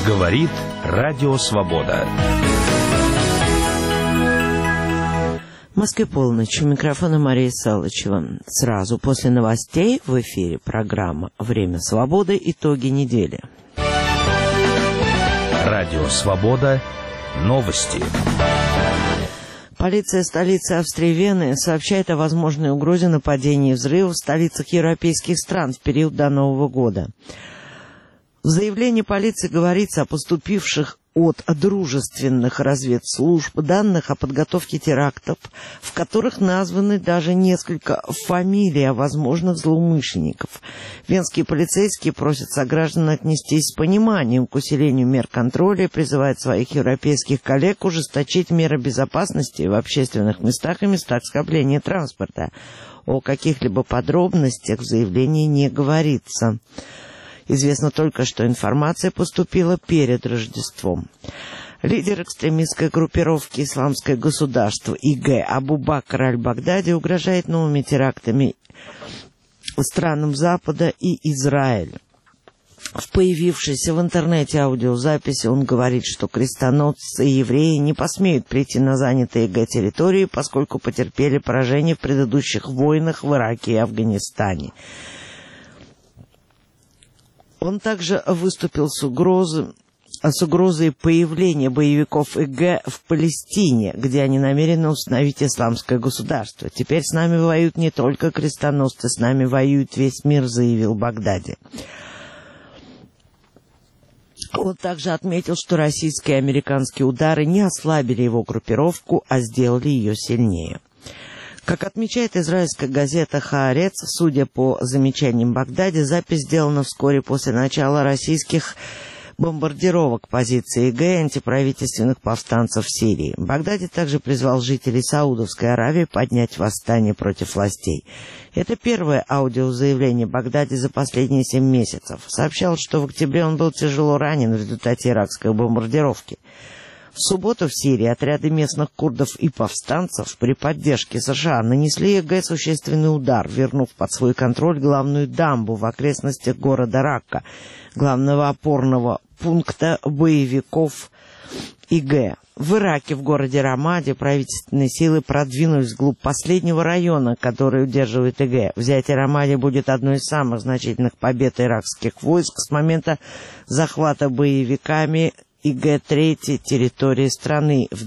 Говорит Радио Свобода. В Москве полночь. У микрофона Мария Салычева. Сразу после новостей в эфире программа «Время свободы. Итоги недели». Радио Свобода. Новости. Полиция столицы Австрии Вены сообщает о возможной угрозе нападения и взрывов в столицах европейских стран в период до Нового года. В заявлении полиции говорится о поступивших от дружественных разведслужб данных о подготовке терактов, в которых названы даже несколько фамилий возможных злоумышленников. Венские полицейские просят сограждан отнестись с пониманием к усилению мер контроля и призывают своих европейских коллег ужесточить меры безопасности в общественных местах и местах скопления транспорта. О каких-либо подробностях в заявлении не говорится. Известно только, что информация поступила перед Рождеством. Лидер экстремистской группировки «Исламское государство» ИГ Абу-Бакр аль-Багдади угрожает новыми терактами странам Запада и Израилю. В появившейся в интернете аудиозаписи он говорит, что крестоносцы и евреи не посмеют прийти на занятые ИГ территории, поскольку потерпели поражение в предыдущих войнах в Ираке и Афганистане. Он также выступил с угрозой появления боевиков ИГ в Палестине, где они намерены установить исламское государство. «Теперь с нами воюют не только крестоносцы, с нами воюет весь мир», — заявил Багдади. Он также отметил, что российские и американские удары не ослабили его группировку, а сделали ее сильнее. Как отмечает израильская газета «Хаарец», судя по замечаниям Багдади, запись сделана вскоре после начала российских бомбардировок позиций ИГ и антиправительственных повстанцев в Сирии. Багдади также призвал жителей Саудовской Аравии поднять восстание против властей. Это первое аудиозаявление Багдади за последние 7 месяцев. Сообщал, что в октябре он был тяжело ранен в результате иракской бомбардировки. В субботу в Сирии отряды местных курдов и повстанцев при поддержке США нанесли ИГ существенный удар, вернув под свой контроль главную дамбу в окрестностях города Ракка, главного опорного пункта боевиков ИГ. В Ираке, в городе Рамади, правительственные силы продвинулись вглубь последнего района, который удерживает ИГ. Взятие Рамади будет одной из самых значительных побед иракских войск с момента захвата боевиками ИГ-3 территории страны в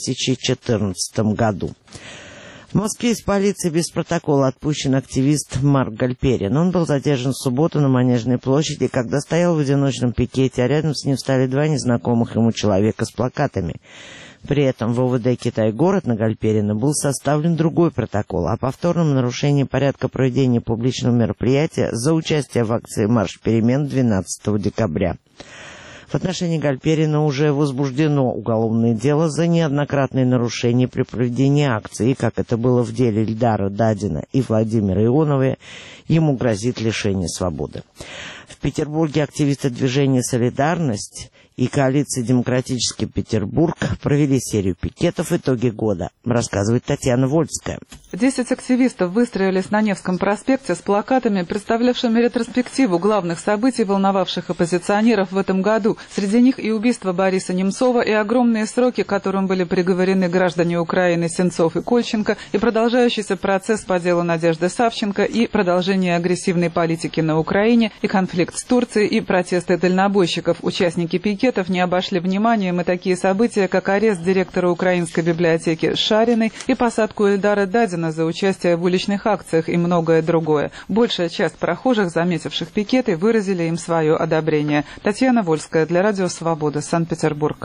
2014 году. В Москве из полиции без протокола отпущен активист Марк Гальперин. Он был задержан в субботу на Манежной площади, когда стоял в одиночном пикете, а рядом с ним встали 2 незнакомых ему человека с плакатами. При этом в ОВД «Китай-город» на Гальперина был составлен другой протокол о повторном нарушении порядка проведения публичного мероприятия за участие в акции «Марш перемен» 12 декабря. В отношении Гальперина уже возбуждено уголовное дело за неоднократные нарушения при проведении акции, как это было в деле Ильдара Дадина и Владимира Ионова, ему грозит лишение свободы. В Петербурге активисты движения «Солидарность» и коалиции «Демократический Петербург» провели серию пикетов «Итоги года», рассказывает Татьяна Вольская. 10 активистов выстроились на Невском проспекте с плакатами, представлявшими ретроспективу главных событий, волновавших оппозиционеров в этом году. Среди них и убийство Бориса Немцова, и огромные сроки, к которым были приговорены граждане Украины Сенцов и Кольченко, и продолжающийся процесс по делу Надежды Савченко, и продолжение агрессивной политики на Украине, и конфликт с Турцией, и протесты дальнобойщиков. Участники пикетов не обошли вниманием и такие события, как арест директора Украинской библиотеки Шариной и посадку Ильдара Дадина за участие в уличных акциях и многое другое. Большая часть прохожих, заметивших пикеты, выразили им свое одобрение. Татьяна Вольская для Радио Свобода, Санкт-Петербург.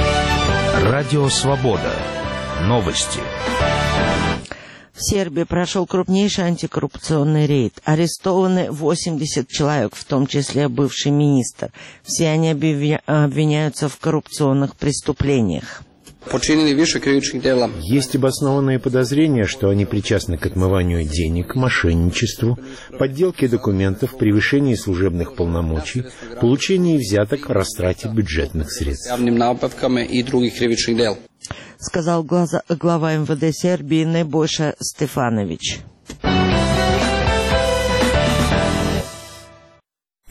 Радио Свобода. Новости. В Сербии прошел крупнейший антикоррупционный рейд. Арестованы 80 человек, в том числе бывший министр. Все они обвиняются в коррупционных преступлениях. Есть обоснованные подозрения, что они причастны к отмыванию денег, мошенничеству, подделке документов, превышении служебных полномочий, получении взяток, растрате бюджетных средств. Сказал глава МВД Сербии Небойша Стефанович.